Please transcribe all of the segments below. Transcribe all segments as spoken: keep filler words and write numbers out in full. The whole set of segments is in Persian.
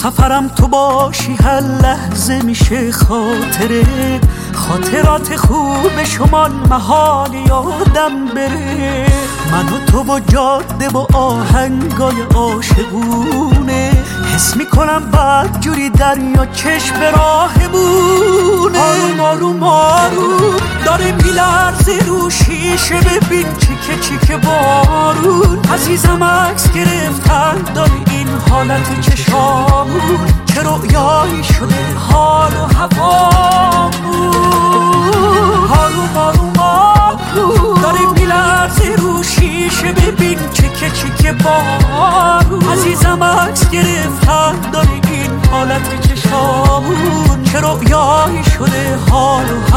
سفرم تو باشی هر لحظه میشه خاطره، خاطرات خوب شمال محال یادم بره. من و تو با جاده با آهنگای عاشقونه، حس میکنم بعد جوری دریا چشم راهمونه. آروم آروم آروم داره میلرزه رو شیشه، ببین چیکه چیکه بارون. عزیزم عکس گرفتن داره این حالت چشامون، چه رویایی شده حال و هوامون. آروم آروم آروم داره میلرزه رو شیشه، ببین چیکه چیکه بارون. عزیزم عکس گرفتن داره این حالت چشامون، چه رویایی شده حال و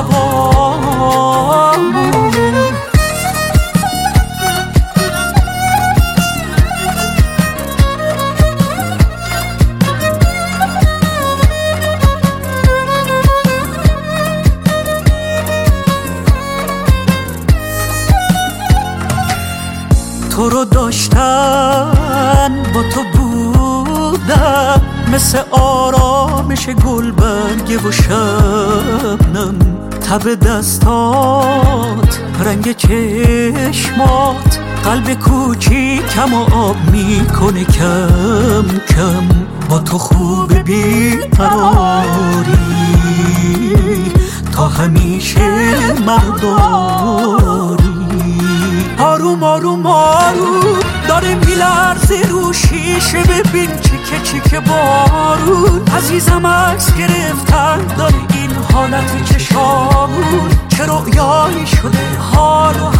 هوامون. تو رو داشتن با تو بودم، مثل آرامش گل برگه و شبنم. تب دستات، رنگ چشمات، قلب کوچیکم و آب میکنه کم کم. با تو خوب بیقراری، تا همیشه مرداری. آروم آروم آروم داره میلرزه رو شیشه، ببین چیکه چیکه بارون. عزیزم عکس گرفتن داره این حالت چشامون، چه رویایی شده حال و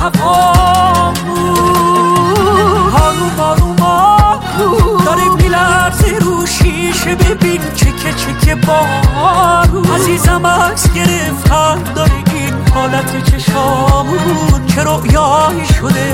هوامون. آروم آروم آروم داره میلرزه رو شیشه، ببین چیکه چیکه بارون. عزیزم عکس گرفتن داره این حالت چشامون، چه رویایی شده